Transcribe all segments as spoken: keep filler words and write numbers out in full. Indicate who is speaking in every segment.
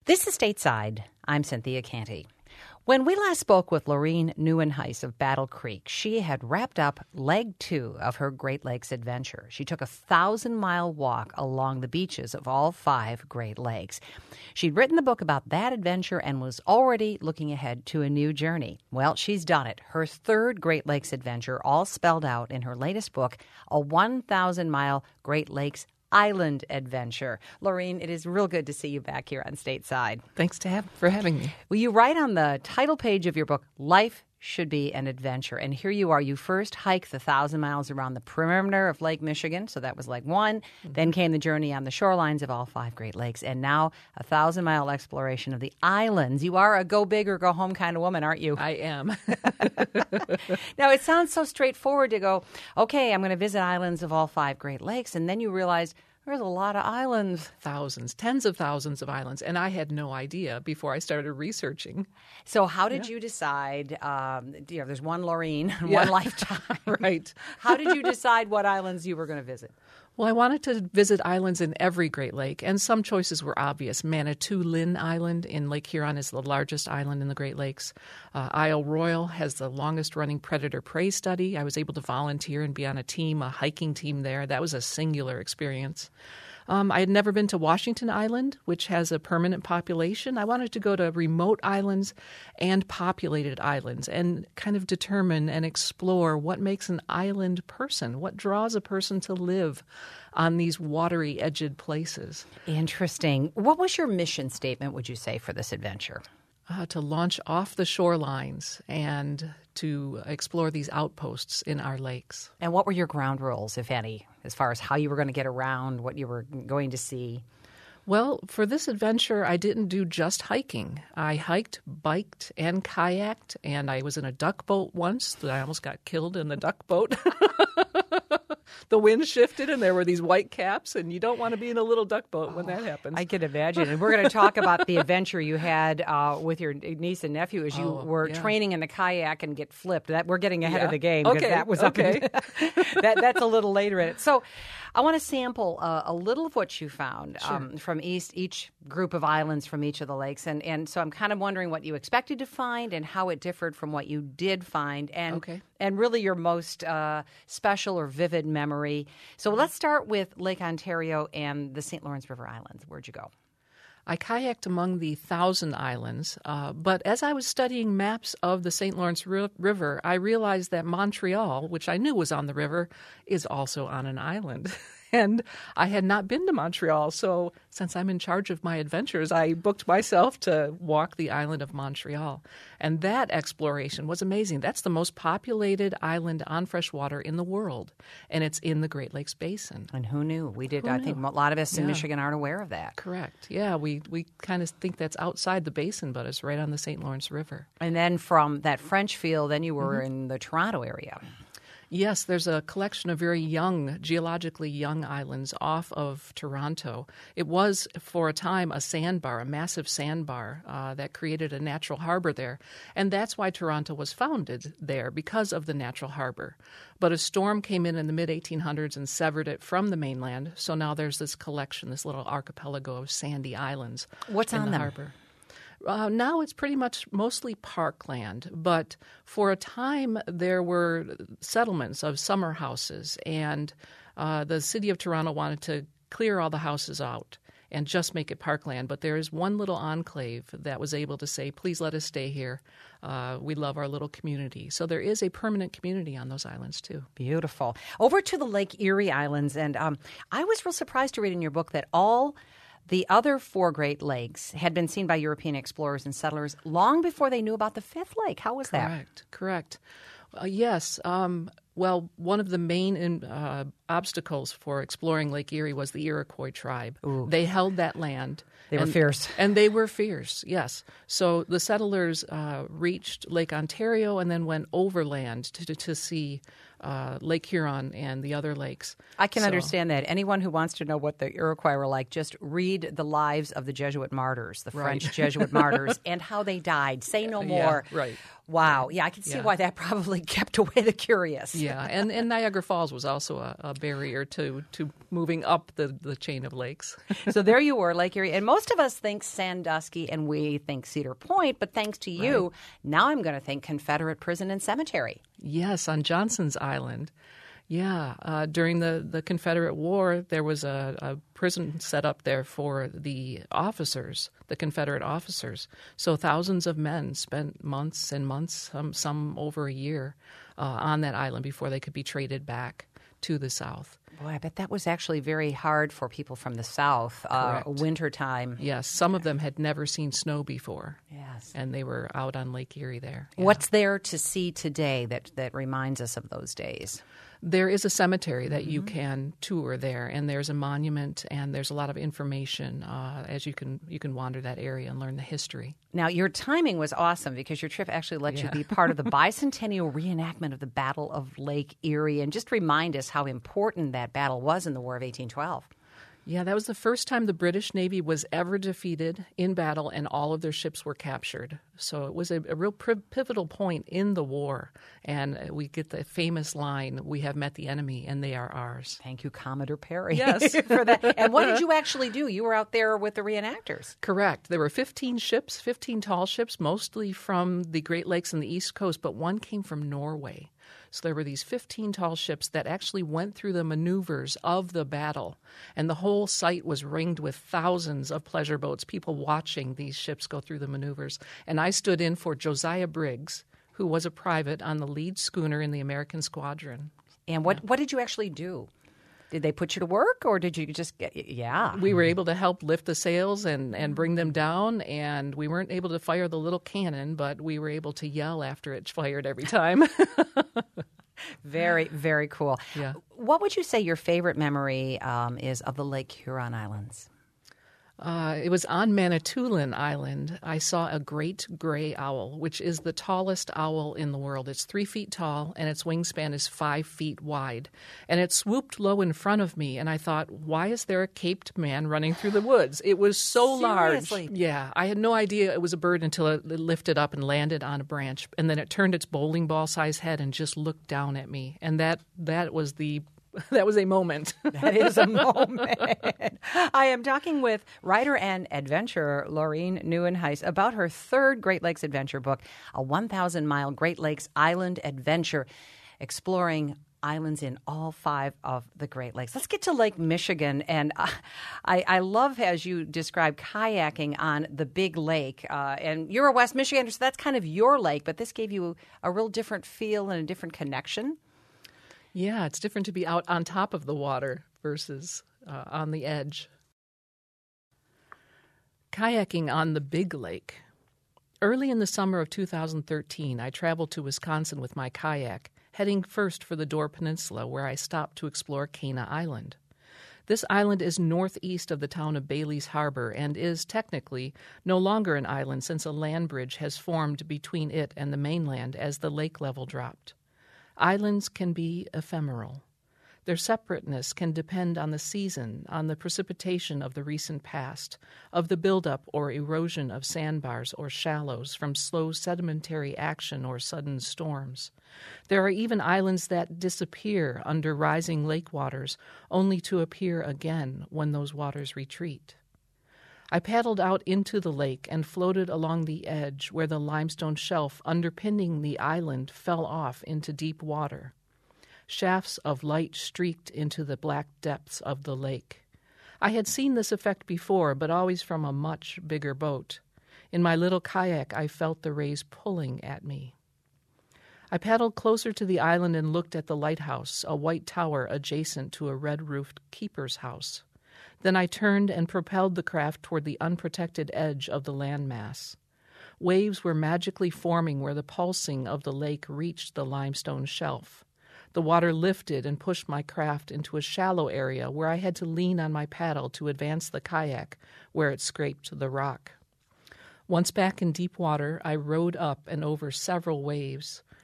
Speaker 1: This is Stateside. I'm Cynthia Canty. When we last spoke with Lorene Nieuwenhuis of Battle Creek, she had wrapped up leg two of her Great Lakes adventure. She took a thousand-mile walk along the beaches of all five Great Lakes. She'd written the book about that adventure and was already looking ahead to a new journey. Well, she's done it. Her third Great Lakes adventure, all spelled out in her latest book, a one thousand mile Great Lakes Island adventure. Lorene, it is real good to see you back here on Stateside.
Speaker 2: Thanks to have, for having me.
Speaker 1: Well, you write on the title page of your book, Life Should Be an Adventure. And here you are. You first hiked the thousand miles around the perimeter of Lake Michigan. So that was leg one. Mm-hmm. Then came the journey on the shorelines of all five Great Lakes. And now a thousand mile exploration of the islands. You are a go big or go home kind of woman, aren't you?
Speaker 2: I am.
Speaker 1: Now, it sounds so straightforward to go, okay, I'm going to visit islands of all five Great Lakes. And then you realize there's a lot of islands.
Speaker 2: Thousands, tens of thousands of islands. And I had no idea before I started researching.
Speaker 1: So how did
Speaker 2: yeah.
Speaker 1: you decide, um, you know, there's one Lorene,
Speaker 2: yeah.
Speaker 1: one lifetime.
Speaker 2: Right.
Speaker 1: How did you decide what islands you were going to visit?
Speaker 2: Well, I wanted to visit islands in every Great Lake, and some choices were obvious. Manitoulin Island in Lake Huron is the largest island in the Great Lakes. Uh, Isle Royale has the longest-running predator-prey study. I was able to volunteer and be on a team, a hiking team there. That was a singular experience. Um, I had never been to Washington Island, which has a permanent population. I wanted to go to remote islands and populated islands and kind of determine and explore what makes an island person, what draws a person to live on these watery, edged places.
Speaker 1: Interesting. What was your mission statement, would you say, for this adventure?
Speaker 2: Uh, to launch off the shorelines and to explore these outposts in our lakes.
Speaker 1: And what were your ground rules, if any, as far as how you were going to get around, what you were going to see?
Speaker 2: Well, for this adventure, I didn't do just hiking. I hiked, biked, and kayaked, and I was in a duck boat once. I almost got killed in the duck boat. The wind shifted, and there were these white caps, and you don't want to be in a little duck boat when that happens.
Speaker 1: I can imagine. And we're going to talk about the adventure you had uh, with your niece and nephew as you
Speaker 2: oh,
Speaker 1: were
Speaker 2: yeah.
Speaker 1: training in the kayak and get flipped. That we're getting ahead
Speaker 2: yeah.
Speaker 1: of the game.
Speaker 2: Okay.
Speaker 1: That was up
Speaker 2: okay.
Speaker 1: in, that, that's a little later in it. So I want to sample uh, a little of what you found
Speaker 2: sure.
Speaker 1: um, from each, each group of islands from each of the lakes. And, and so I'm kind of wondering what you expected to find and how it differed from what you did find. And,
Speaker 2: okay.
Speaker 1: and really your most uh, special or vivid memory. So let's start with Lake Ontario and the Saint Lawrence River Islands. Where'd you go?
Speaker 2: I kayaked among the Thousand Islands, uh, but as I was studying maps of the Saint Lawrence ri- River, I realized that Montreal, which I knew was on the river, is also on an island. And I had not been to Montreal, so since I'm in charge of my adventures, I booked myself to walk the island of Montreal. And that exploration was amazing. That's the most populated island on fresh water in the world, and it's in the Great Lakes Basin.
Speaker 1: And who knew? We did.
Speaker 2: Who
Speaker 1: I
Speaker 2: knew?
Speaker 1: think a lot of us in
Speaker 2: Yeah.
Speaker 1: Michigan aren't aware of that.
Speaker 2: Correct. Yeah, we, we kind of think that's outside the basin, but it's right on the Saint Lawrence River.
Speaker 1: And then from that French field, then you were
Speaker 2: Mm-hmm.
Speaker 1: in the Toronto area.
Speaker 2: Yes, there's a collection of very young, geologically young islands off of Toronto. It was, for a time, a sandbar, a massive sandbar uh, that created a natural harbor there. And that's why Toronto was founded there, because of the natural harbor. But a storm came in in the mid eighteen hundreds and severed it from the mainland. So now there's this collection, this little archipelago of sandy islands
Speaker 1: What's
Speaker 2: in
Speaker 1: on
Speaker 2: the
Speaker 1: them?
Speaker 2: harbor. Uh, now it's pretty much mostly parkland, but for a time there were settlements of summer houses, and uh, the city of Toronto wanted to clear all the houses out and just make it parkland. But there is one little enclave that was able to say, please let us stay here. Uh, we love our little community. So there is a permanent community on those islands, too.
Speaker 1: Beautiful. Over to the Lake Erie Islands, and um, I was real surprised to read in your book that all the other four Great Lakes had been seen by European explorers and settlers long before they knew about the fifth lake. How was that?
Speaker 2: Correct, correct. Uh, yes. Um, well, one of the main in, uh, obstacles for exploring Lake Erie was the Iroquois tribe.
Speaker 1: Ooh.
Speaker 2: They held that land.
Speaker 1: They were
Speaker 2: and,
Speaker 1: fierce.
Speaker 2: And they were fierce, yes. So the settlers uh, reached Lake Ontario and then went overland to, to, to see uh, Lake Huron and the other lakes.
Speaker 1: I can
Speaker 2: So-
Speaker 1: understand that. Anyone who wants to know what the Iroquois were like, just read the lives of the Jesuit martyrs, the
Speaker 2: Right.
Speaker 1: French Jesuit martyrs, and how they died. Say no more.
Speaker 2: Yeah, right.
Speaker 1: Wow. Yeah, I can see
Speaker 2: Yeah.
Speaker 1: why that probably kept away the curious.
Speaker 2: Yeah, and, and Niagara Falls was also a, a barrier to, to moving up the, the chain of lakes.
Speaker 1: So there you were, Lake Erie. And most of us think Sandusky and we think Cedar Point, but thanks to you,
Speaker 2: Right.
Speaker 1: now I'm going to think Confederate Prison and Cemetery.
Speaker 2: Yes, on Johnson's Island. Yeah, uh, during the, the Confederate War, there was a, a prison set up there for the officers, the Confederate officers. So thousands of men spent months and months, some, some over a year, uh, on that island before they could be traded back to the South.
Speaker 1: Boy, I bet that was actually very hard for people from the South, uh,
Speaker 2: Correct.
Speaker 1: wintertime.
Speaker 2: Yes, some of them had never seen snow before,
Speaker 1: Yes.
Speaker 2: and they were out on Lake Erie there. Yeah.
Speaker 1: What's there to see today that, that reminds us of those days?
Speaker 2: There is a cemetery that you can tour there, and there's a monument, and there's a lot of information uh, as you can you can wander that area and learn the history.
Speaker 1: Now, your timing was awesome because your trip actually let you
Speaker 2: Yeah.
Speaker 1: be part of the bicentennial reenactment of the Battle of Lake Erie. And just remind us how important that battle was in the War of eighteen twelve.
Speaker 2: Yeah, that was the first time the British Navy was ever defeated in battle, and all of their ships were captured. So it was a, a real pri- pivotal point in the war, and we get the famous line, "We have met the enemy, and they are ours."
Speaker 1: Thank you, Commodore Perry,
Speaker 2: Yes.
Speaker 1: for that. And what did you actually do? You were out there with the reenactors.
Speaker 2: Correct. There were fifteen ships, fifteen tall ships, mostly from the Great Lakes and the East Coast, but one came from Norway. So there were these fifteen tall ships that actually went through the maneuvers of the battle, and the whole site was ringed with thousands of pleasure boats, people watching these ships go through the maneuvers. And I stood in for Josiah Briggs, who was a private on the lead schooner in the American squadron.
Speaker 1: And what, what did you actually do? Did they put you to work, or did you just get, yeah.
Speaker 2: We were able to help lift the sails and, and bring them down, and we weren't able to fire the little cannon, but we were able to yell after it fired every time.
Speaker 1: Very, very cool.
Speaker 2: Yeah.
Speaker 1: What would you say your favorite memory um, is of the Lake Huron Islands?
Speaker 2: Uh, it was on Manitoulin Island. I saw a great gray owl, which is the tallest owl in the world. It's three feet tall, and its wingspan is five feet wide. And it swooped low in front of me, and I thought, why is there a caped man running through the woods? It was so
Speaker 1: Seriously?
Speaker 2: large. Yeah, I had no idea it was a bird until it lifted up and landed on a branch, and then it turned its bowling ball-sized head and just looked down at me. And that that was the That was a moment.
Speaker 1: That is a moment. I am talking with writer and adventurer Laureen Nieuwenhuis about her third Great Lakes adventure book, a one thousand mile Great Lakes Island Adventure, exploring islands in all five of the Great Lakes. Let's get to Lake Michigan. And uh, I, I love, as you describe, kayaking on the big lake. Uh, and you're a West Michigander, so that's kind of your lake, but this gave you a real different feel and a different connection.
Speaker 2: Yeah, it's different to be out on top of the water versus uh, on the edge. Kayaking on the big lake. Early in the summer of two thousand thirteen, I traveled to Wisconsin with my kayak, heading first for the Door Peninsula, where I stopped to explore Cana Island. This island is northeast of the town of Bailey's Harbor and is, technically, no longer an island since a land bridge has formed between it and the mainland as the lake level dropped. Islands can be ephemeral. Their separateness can depend on the season, on the precipitation of the recent past, of the buildup or erosion of sandbars or shallows from slow sedimentary action or sudden storms. There are even islands that disappear under rising lake waters, only to appear again when those waters retreat. I paddled out into the lake and floated along the edge where the limestone shelf underpinning the island fell off into deep water. Shafts of light streaked into the black depths of the lake. I had seen this effect before, but always from a much bigger boat. In my little kayak, I felt the rays pulling at me. I paddled closer to the island and looked at the lighthouse, a white tower adjacent to a red-roofed keeper's house. Then I turned and propelled the craft toward the unprotected edge of the landmass. Waves were magically forming where the pulsing of the lake reached the limestone shelf. The water lifted and pushed my craft into a shallow area where I had to lean on my paddle to advance the kayak where it scraped the rock. Once back in deep water, I rowed up and over several waves.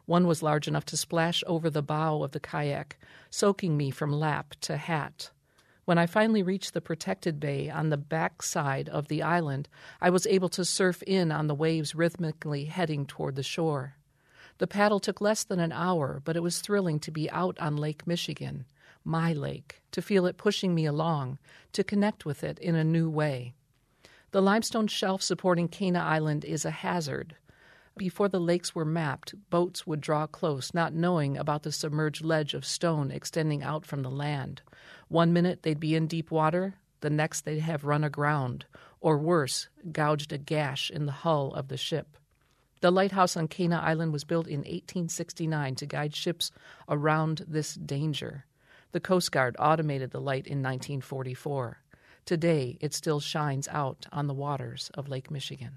Speaker 2: One was large enough to splash over the bow of the kayak, soaking me from lap to hat. When I finally reached the protected bay on the back side of the island, I was able to surf in on the waves rhythmically heading toward the shore. The paddle took less than an hour, but it was thrilling to be out on Lake Michigan, my lake, to feel it pushing me along, to connect with it in a new way. The limestone shelf supporting Cana Island is a hazard. Before the lakes were mapped, boats would draw close, not knowing about the submerged ledge of stone extending out from the land. One minute they'd be in deep water, the next they'd have run aground, or worse, gouged a gash in the hull of the ship. The lighthouse on Cana Island was built in eighteen sixty-nine to guide ships around this danger. The Coast Guard automated the light in nineteen forty-four. Today, it still shines out on the waters of Lake Michigan.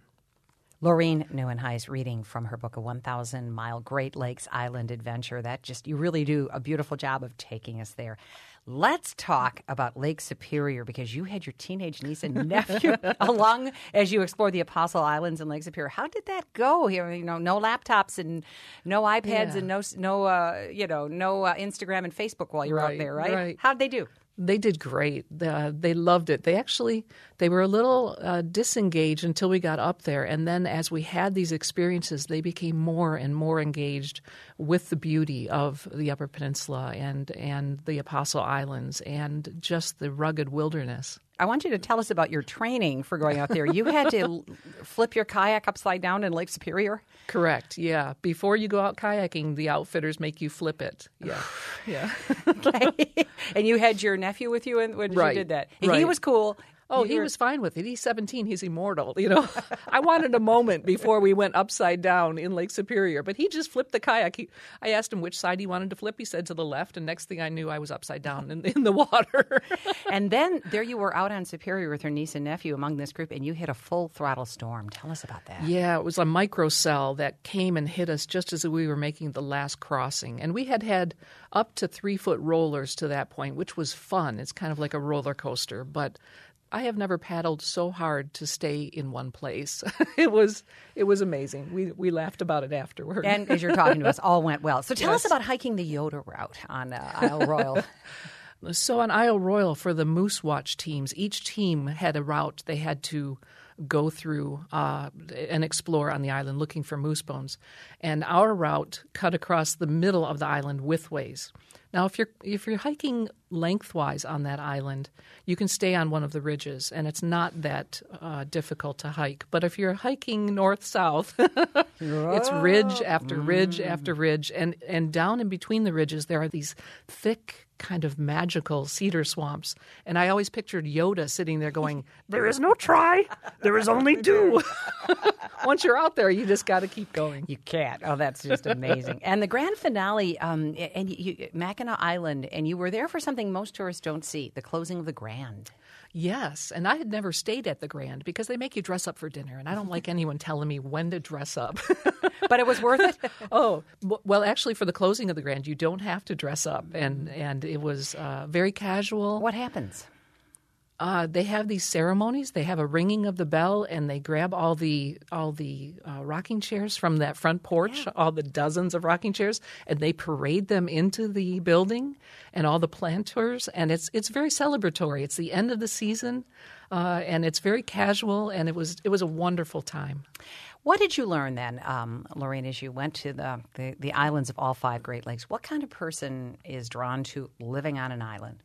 Speaker 1: Lorene Nieuwenhuis reading from her book, A one thousand mile Great Lakes Island Adventure. That just, you really do a beautiful job of taking us there. Let's talk about Lake Superior, because you had your teenage niece and nephew along as you explored the Apostle Islands in Lake Superior. How did that go? You know, no laptops and no iPads
Speaker 2: yeah.
Speaker 1: and no, no, uh, you know, no uh, Instagram and Facebook while you're
Speaker 2: right,
Speaker 1: out there, right?
Speaker 2: right?
Speaker 1: How'd they do?
Speaker 2: They did great. Uh, they loved it. They actually, they were a little uh, disengaged until we got up there. And then as we had these experiences, they became more and more engaged with the beauty of the Upper Peninsula and, and the Apostle Islands and just the rugged wilderness.
Speaker 1: I want you to tell us about your training for going out there. You had to flip your kayak upside down in Lake Superior?
Speaker 2: Correct, yeah. Before you go out kayaking, the outfitters make you flip it. Yeah, yeah.
Speaker 1: Okay. And you had your nephew with you when
Speaker 2: right.
Speaker 1: you did that. And
Speaker 2: right.
Speaker 1: he was cool.
Speaker 2: Oh,
Speaker 1: you
Speaker 2: he
Speaker 1: were...
Speaker 2: was fine with it. He's seventeen. He's immortal. You know, I wanted a moment before we went upside down in Lake Superior, but he just flipped the kayak. He, I asked him which side he wanted to flip. He said to the left, and next thing I knew, I was upside down in, in the water.
Speaker 1: And then there you were out on Superior with her niece and nephew among this group, and you hit a full throttle storm. Tell us about that.
Speaker 2: Yeah, it was a microcell that came and hit us just as we were making the last crossing. And we had had up to three-foot rollers to that point, which was fun. It's kind of like a roller coaster, but I have never paddled so hard to stay in one place. it was it was amazing. We we laughed about it afterward.
Speaker 1: And as you're talking to us, all went well. So tell
Speaker 2: yes.
Speaker 1: us about hiking the Yoda route on uh, Isle Royal.
Speaker 2: So on Isle Royal, for the Moose Watch teams, each team had a route they had to go through uh, and explore on the island looking for moose bones. And our route cut across the middle of the island widthways. Now, if you're if you're hiking lengthwise on that island, you can stay on one of the ridges, and it's not that uh, difficult to hike. But if you're hiking north-south, it's ridge after ridge mm. after ridge, and, and down in between the ridges there are these thick, kind of magical cedar swamps. And I always pictured Yoda sitting there going, "There is no try, there is only do." Once you're out there, you just got to keep going.
Speaker 1: You can't. Oh, that's just amazing. And the grand finale, um, and you, Mackinac Island, and you were there for something most tourists don't see, the closing of the Grand.
Speaker 2: Yes, and I had never stayed at the Grand because they make you dress up for dinner, and I don't like anyone telling me when to dress up.
Speaker 1: But it was worth it?
Speaker 2: Oh, well, actually, for the closing of the Grand, you don't have to dress up, and, and it was uh, very casual.
Speaker 1: What happens?
Speaker 2: Uh, they have these ceremonies. They have a ringing of the bell, and they grab all the all the uh, rocking chairs from that front porch, yeah. all the dozens of rocking chairs, and they parade them into the building, and all the planters. And it's it's very celebratory. It's the end of the season, uh, and it's very casual, and it was it was a wonderful time.
Speaker 1: What did you learn then, um, Lorene, as you went to the, the the islands of all five Great Lakes? What kind of person is drawn to living on an island?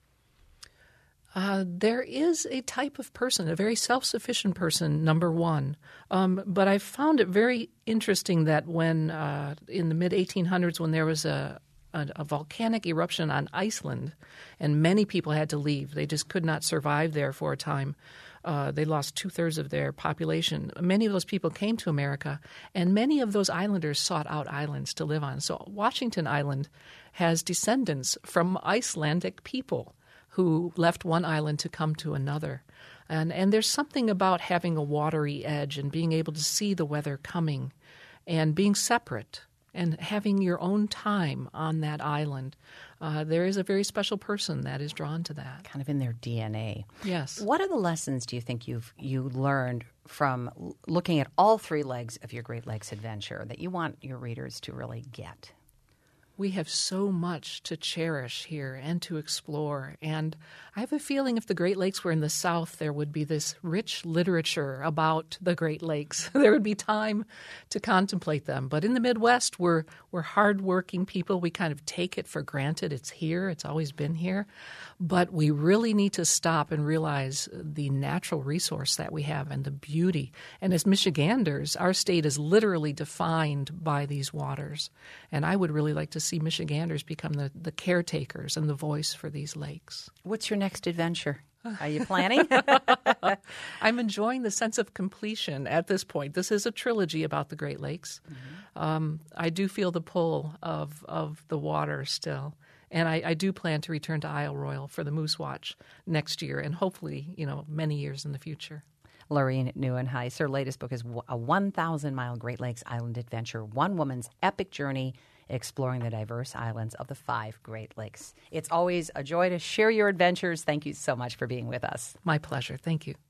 Speaker 2: Uh, there is a type of person, a very self-sufficient person, number one. Um, but I found it very interesting that when, uh, in the mid eighteen hundreds, when there was a, a, a volcanic eruption on Iceland and many people had to leave, they just could not survive there for a time. Uh, they lost two-thirds of their population. Many of those people came to America, and many of those islanders sought out islands to live on. So Washington Island has descendants from Icelandic people who left one island to come to another. And and there's something about having a watery edge and being able to see the weather coming and being separate and having your own time on that island uh, there is a very special person that is drawn to that.
Speaker 1: Kind of in their D N A.
Speaker 2: Yes.
Speaker 1: What are the lessons do you think you've you learned from l- looking at all three legs of your Great Lakes adventure that you want your readers to really get?
Speaker 2: We have so much to cherish here and to explore. And I have a feeling if the Great Lakes were in the South, there would be this rich literature about the Great Lakes. There would be time to contemplate them. But in the Midwest, we're, we're hardworking people. We kind of take it for granted. It's here. It's always been here. But we really need to stop and realize the natural resource that we have and the beauty. And as Michiganders, our state is literally defined by these waters. And I would really like to see Michiganders become the, the caretakers and the voice for these lakes.
Speaker 1: What's your next adventure? Are you planning?
Speaker 2: I'm enjoying the sense of completion at this point. This is a trilogy about the Great Lakes. Mm-hmm. Um, I do feel the pull of, of the water still. And I, I do plan to return to Isle Royale for the Moose Watch next year and hopefully, you know, many years in the future.
Speaker 1: Lorene Nieuwenhuis, her latest book is a one thousand mile Great Lakes Island Adventure, one woman's epic journey exploring the diverse islands of the five Great Lakes. It's always a joy to share your adventures. Thank you so much for being with us.
Speaker 2: My pleasure. Thank you.